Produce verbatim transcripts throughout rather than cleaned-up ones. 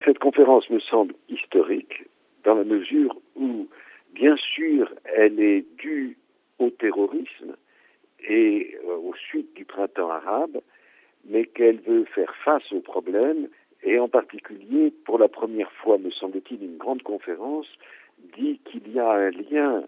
Cette conférence me semble historique dans la mesure où, bien sûr, elle est due au terrorisme et aux suites du printemps arabe, mais qu'elle veut faire face aux problèmes, et en particulier, pour la première fois, me semble-t-il, une grande conférence dit qu'il y a un lien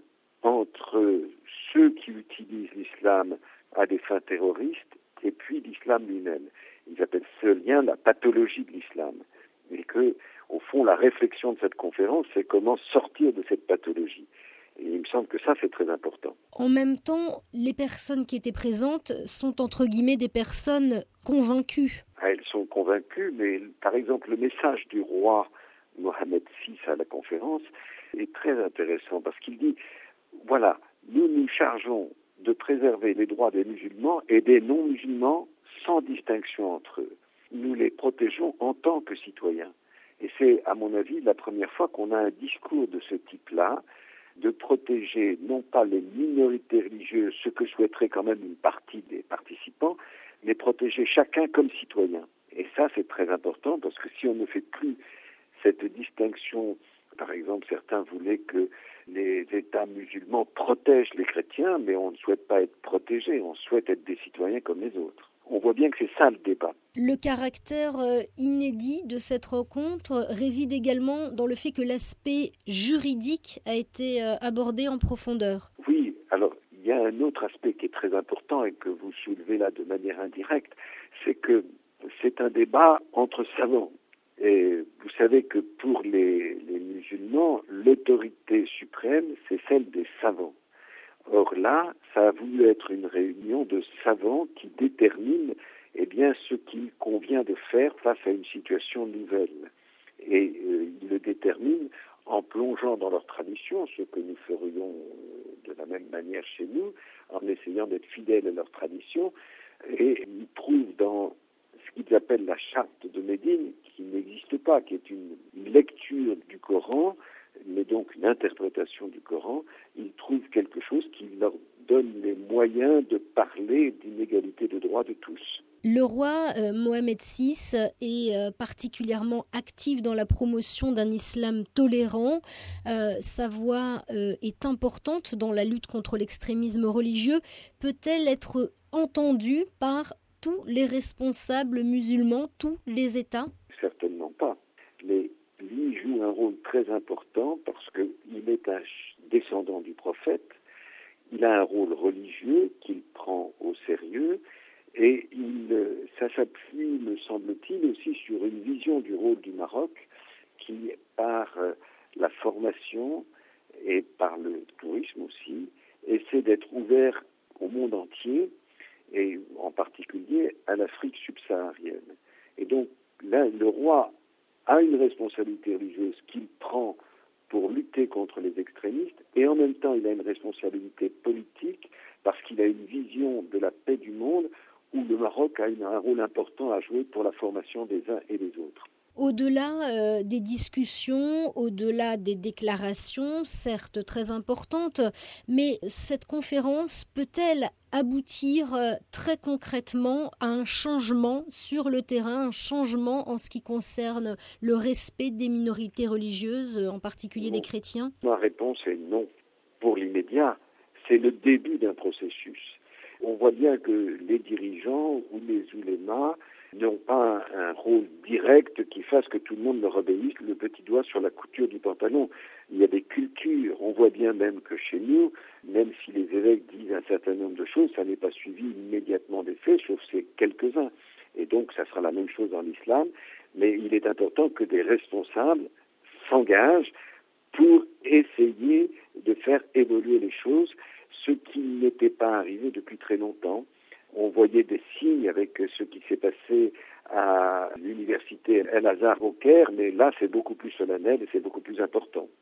entre ceux qui utilisent l'islam à des fins terroristes et puis l'islam lui-même. Ils appellent ce lien la pathologie de l'islam. Et que, au fond, la réflexion de cette conférence, c'est comment sortir de cette pathologie. Et il me semble que ça, c'est très important. En même temps, les personnes qui étaient présentes sont, entre guillemets, des personnes convaincues. Ah, elles sont convaincues, mais par exemple, le message du roi Mohammed six à la conférence est très intéressant parce qu'il dit, voilà, nous nous chargeons de préserver les droits des musulmans et des non-musulmans sans distinction entre eux. Nous les protégeons en tant que citoyens. Et c'est, à mon avis, la première fois qu'on a un discours de ce type-là, de protéger non pas les minorités religieuses, ce que souhaiterait quand même une partie des participants, mais protéger chacun comme citoyen. Et ça, c'est très important, parce que si on ne fait plus cette distinction, par exemple, certains voulaient que les États musulmans protègent les chrétiens, mais on ne souhaite pas être protégés, on souhaite être des citoyens comme les autres. On voit bien que c'est ça le débat. Le caractère inédit de cette rencontre réside également dans le fait que l'aspect juridique a été abordé en profondeur. Oui, alors il y a un autre aspect qui est très important et que vous soulevez là de manière indirecte, c'est que c'est un débat entre savants. Et vous savez que pour les, les musulmans, l'autorité suprême, c'est celle des savants. Or là, ça a voulu être une réunion de savants qui déterminent eh bien, ce qu'il convient de faire face à une situation nouvelle. Et euh, ils le déterminent en plongeant dans leur tradition, ce que nous ferions de la même manière chez nous, en essayant d'être fidèles à leur tradition. Et ils trouvent dans ce qu'ils appellent la charte de Médine, qui n'existe pas, qui est une, une lecture du Coran, mais donc une interprétation du Coran, ils trouvent quelque chose qui leur donne les moyens de parler d'une égalité de droits de tous. Le roi euh, Mohammed six est euh, particulièrement actif dans la promotion d'un islam tolérant. Euh, sa voix euh, est importante dans la lutte contre l'extrémisme religieux. Peut-elle être entendue par tous les responsables musulmans, tous les États ? Certainement pas. Mais lui joue un rôle très important parce qu'il est un descendant du prophète. Il a un rôle religieux qu'il prend au sérieux. Et il, ça s'appuie, me semble-t-il, aussi sur une vision du rôle du Maroc qui, par la formation et par le tourisme aussi, essaie d'être ouvert au monde entier et en particulier à l'Afrique subsaharienne. Et donc là, le roi a une responsabilité religieuse qu'il prend pour lutter contre les extrémistes et en même temps il a une responsabilité politique parce qu'il a une vision de la paix du monde où le Maroc a une, un rôle important à jouer pour la formation des uns et des autres. Au-delà euh, des discussions, au-delà des déclarations, certes très importantes, mais cette conférence peut-elle aboutir euh, très concrètement à un changement sur le terrain, un changement en ce qui concerne le respect des minorités religieuses, en particulier non. des chrétiens ? Ma réponse est non. Pour l'immédiat, c'est le début d'un processus. On voit bien que les dirigeants ou les oulémas n'ont pas un, un rôle direct qui fasse que tout le monde leur obéisse le petit doigt sur la couture du pantalon. Il y a des cultures. On voit bien même que chez nous, même si les évêques disent un certain nombre de choses, ça n'est pas suivi immédiatement des faits, sauf ces quelques-uns. Et donc, ça sera la même chose dans l'islam. Mais il est important que des responsables s'engagent pour essayer de faire évoluer les choses, ce qui n'était pas arrivé depuis très longtemps. On voyait des signes avec ce qui s'est passé à l'université El-Azhar au Caire, mais là c'est beaucoup plus solennel et c'est beaucoup plus important.